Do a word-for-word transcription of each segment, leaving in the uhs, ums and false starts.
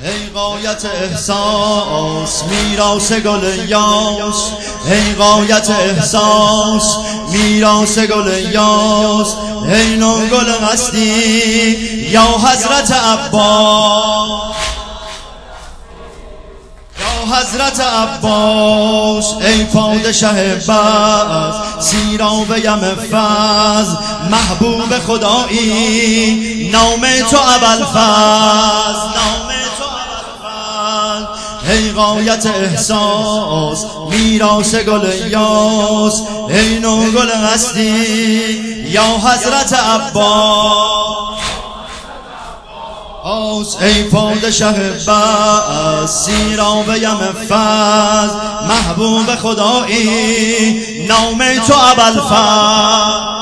ای غایت احساس میراث گل یاس، ای غایت احساس میراث گل یاس، ای نو گل قصدی یا حضرت عباس، یا حضرت عباس، ای پادشه بز سیراب یم فز، محبوب خدایی نام تو ابوالفضل، نام تو ابوالفضل، ای غایت احساس میراث گل یاس، ای نو گل قصدی یا حضرت عباس، ای پادشه بز سیراب یم فز، محبوب خدایی نام تو ابوالفضل،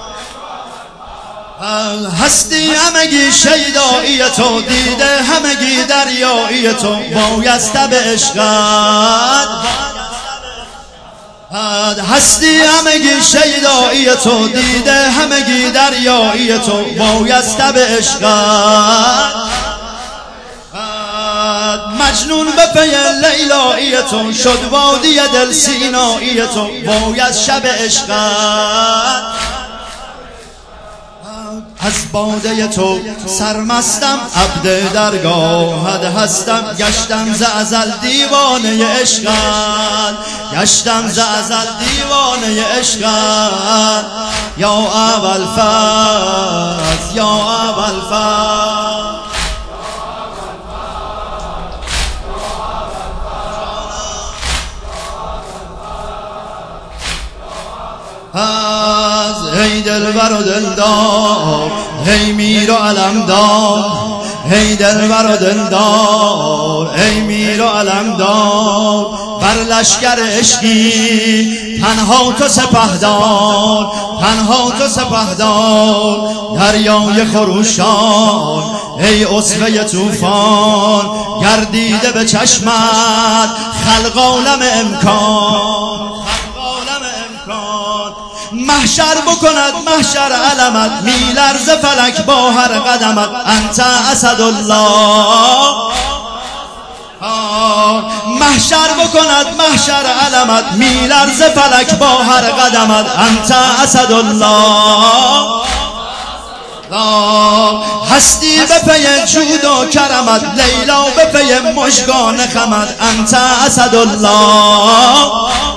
هستی همگی شیدایی تو، دیده همگی دریایی تو، بایسته به عشقت، هستی همگی شیدایی تو، دیده همگی دریایی تو، بایسته به عشقت، مجنون به پی لیلایی تو، شد وادی دل سینایی تو، باید شب عشقت، از باده تو سرمستم عبد درگاهت هستم، گشتم ز ازل دیوانه عشقت، گشتم ز ازل دیوانه عشقت، یا ابوالفضل، یا ابوالفضل، از ای دلبر و دلدار، ای میر و علمدار، ای دلبر و دلدار، ای میر و علمدار، بر لشکر عشقی تنها تو سپهدار، تنها تو سپهدار، دریای خروشان ای اسوه طوفان، گردیده به چشمت خلق عالم امکان، محشر بکند محشر علمت، میلرز فلک با هر قدمت، انت اسدالله، محشر بکند محشر علمت، میلرز فلک با هر قدمت، انت اسدالله، هستی به پی جود و کرمت، لیلا به پی مژگان خمت، انت اسدالله،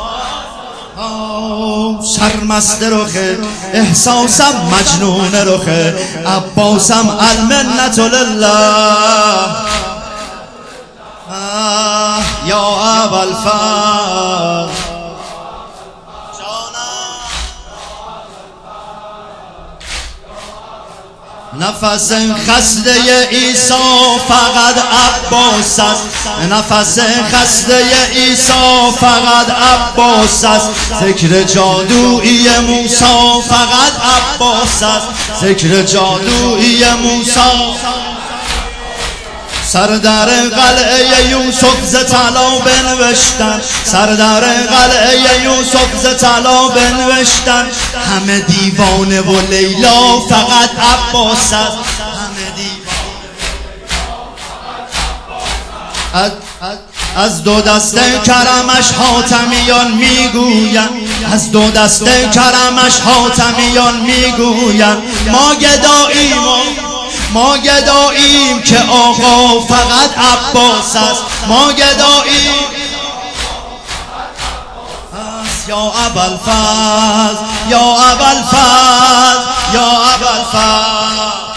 سرمست رخه احساسم مجنون رخه عباسم، المنت لله، یا ابوالفضل، نفس خسته عیسی فقط عباس است، نفس خسته عیسی فقط عباس است، ذکر جادویی موسی فقط عباس است، ذکر جادویی موسی، سردر قلعه یوسف ز طلا بنوشتن، سردر قلعه یوسف ز طلا بنوشتن، همه دیوانه و لیلا فقط عباس است، همه دیوانه از دو دست کرمش حاتمیان میگوین، از دو دست کرمش حاتمیان میگوین، ما گداییم ما گداییم که آقا فقط عباس است، ما گداییم یا ابوالفضل، یا ابوالفضل، یا ابوالفضل.